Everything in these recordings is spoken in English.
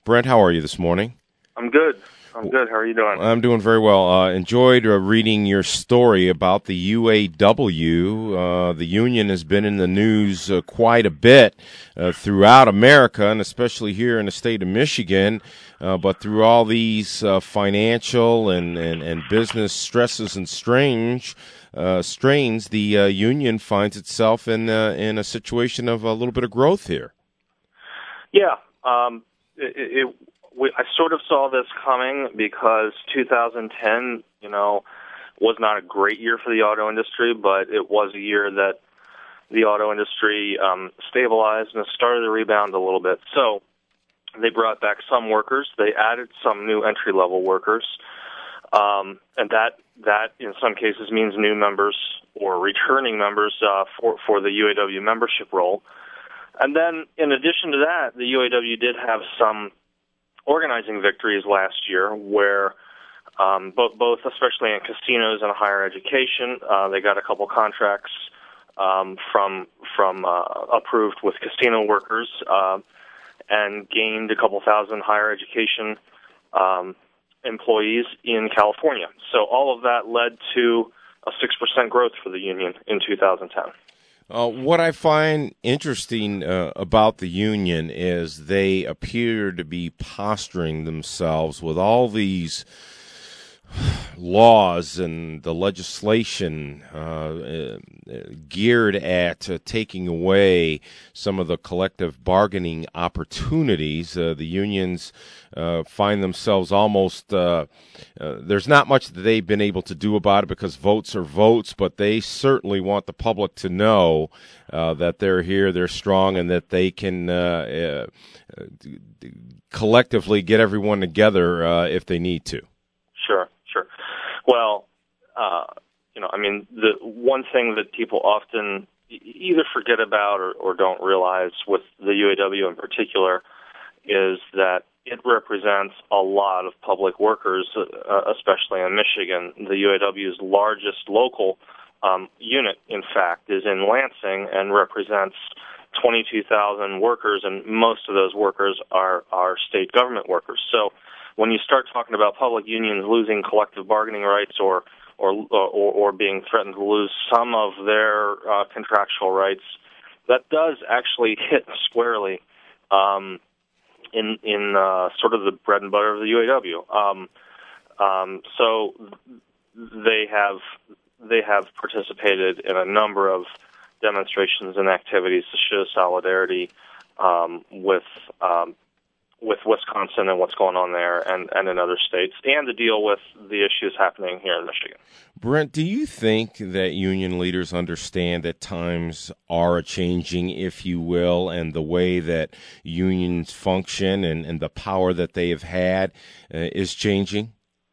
Brent, how are you this morning? I'm good. How are you doing? I'm doing very well. Enjoyed reading your story about the UAW. The union has been in the news quite a bit throughout America, and especially here in the state of Michigan. But through all these financial and business stresses and strains, the union finds itself in a situation of a little bit of growth here. Yeah. I sort of saw this coming because 2010, was not a great year for the auto industry, but it was a year that the auto industry stabilized and started to rebound a little bit. So they brought back some workers. They added some new entry-level workers, and that in some cases means new members or returning members for the UAW membership role. And then, in addition to that, the UAW did have some organizing victories last year where both especially in casinos and higher education, they got a couple contracts from approved with casino workers and gained a couple thousand higher education employees in California. So all of that led to a 6% growth for the union in 2010. What I find interesting about the union is they appear to be posturing themselves with all these laws and the legislation geared at taking away some of the collective bargaining opportunities. The unions find themselves almost there's not much that they've been able to do about it because votes are votes, but they certainly want the public to know that they're here, they're strong, and that they can collectively get everyone together if they need to. Sure. Well, the one thing that people often either forget about or don't realize with the UAW in particular is that it represents a lot of public workers, especially in Michigan. The UAW's largest local unit, in fact, is in Lansing and represents 22,000 workers, and most of those workers are state government workers. So when you start talking about public unions losing collective bargaining rights or being threatened to lose some of their contractual rights, that does actually hit squarely in sort of the bread and butter of the UAW. So they have participated in a number of demonstrations and activities to show solidarity with Wisconsin and what's going on there and in other states, and to deal with the issues happening here in Michigan. Brent, do you think that union leaders understand that times are changing, if you will, and the way that unions function and the power that they have had is changing?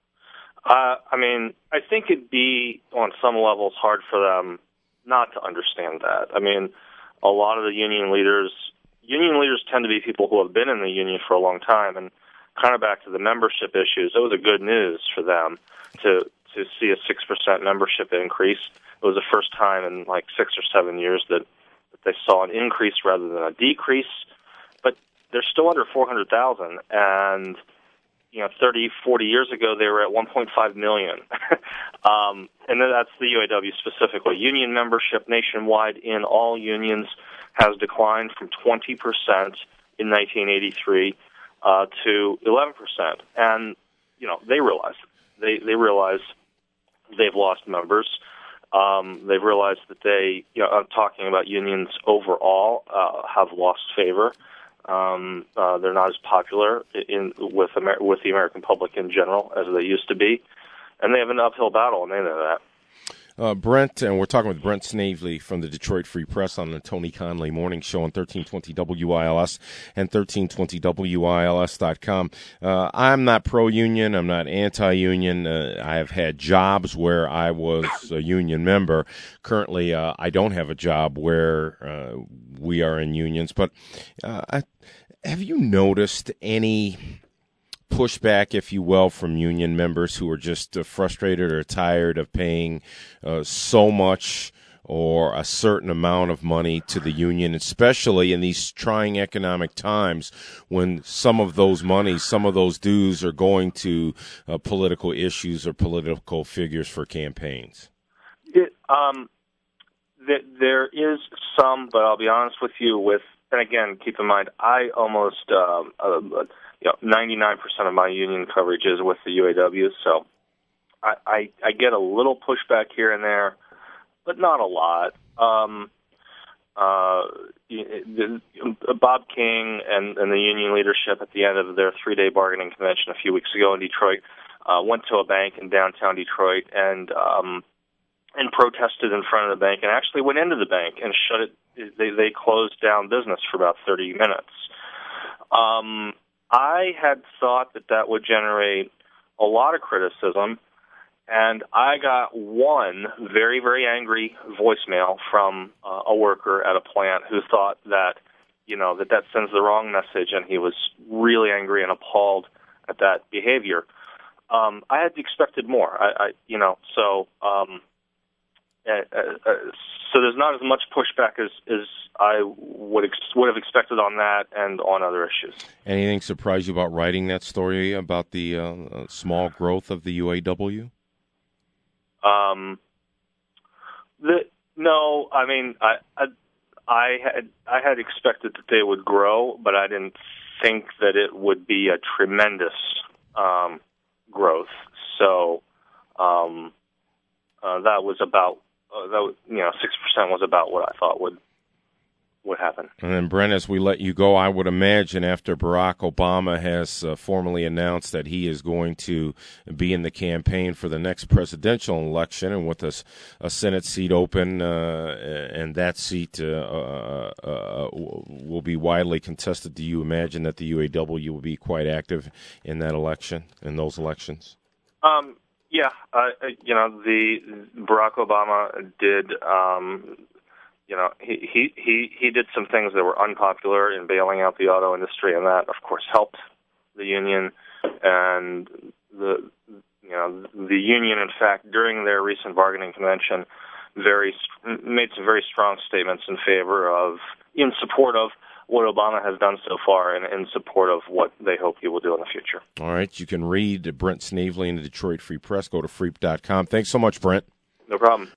I think it'd be, on some levels, hard for them not to understand that. A lot of the union leaders tend to be people who have been in the union for a long time, and kind of back to the membership issues, it was a good news for them to see a 6% membership increase. It was the first time in like 6 or 7 years that they saw an increase rather than a decrease, but they're still under 400,000, and 30, 40 years ago, they were at 1.5 million. And then that's the UAW specifically. Union membership nationwide in all unions has declined from 20% in 1983 to 11%. And, they realize they realize they've lost members. They've realized that I'm talking about unions overall, have lost favor. They're not as popular with the American public in general as they used to be, and they have an uphill battle, and they know that. Brent, and we're talking with Brent Snavely from the Detroit Free Press on the Tony Conley Morning Show on 1320 WILS and 1320WILS.com. I'm not pro-union. I'm not anti-union. I have had jobs where I was a union member. Currently, I don't have a job where we are in unions. But have you noticed any pushback, if you will, from union members who are just frustrated or tired of paying so much or a certain amount of money to the union, especially in these trying economic times when some of those monies, some of those dues are going to political issues or political figures for campaigns? There is some, but I'll be honest with you, and again, keep in mind, I almost 99% of my union coverage is with the UAW, so I get a little pushback here and there, but not a lot. Bob King and the union leadership at the end of their 3-day bargaining convention a few weeks ago in Detroit went to a bank in downtown Detroit and protested in front of the bank and actually went into the bank and shut it. They closed down business for about 30 minutes. I had thought that would generate a lot of criticism, and I got one very, very angry voicemail from a worker at a plant who thought that sends the wrong message, and he was really angry and appalled at that behavior. I had expected more. So there's not as much pushback as I would have expected on that and on other issues. Anything surprise you about writing that story about the small growth of the UAW? No, I mean, I had expected that they would grow, but I didn't think that it would be a tremendous growth. So that was about 6% was about what I thought would happen. And then, Brent, as we let you go, I would imagine after Barack Obama has formally announced that he is going to be in the campaign for the next presidential election, and with a Senate seat open, and that seat will be widely contested, do you imagine that the UAW will be quite active in that election, in those elections? Yeah, the Barack Obama did. He did some things that were unpopular in bailing out the auto industry, and that, of course, helped the union. And the union, in fact, during their recent bargaining convention, made some very strong statements in support of what Obama has done so far and in support of what they hope he will do in the future. All right. You can read Brent Snavely in the Detroit Free Press. Go to freep.com. Thanks so much, Brent. No problem.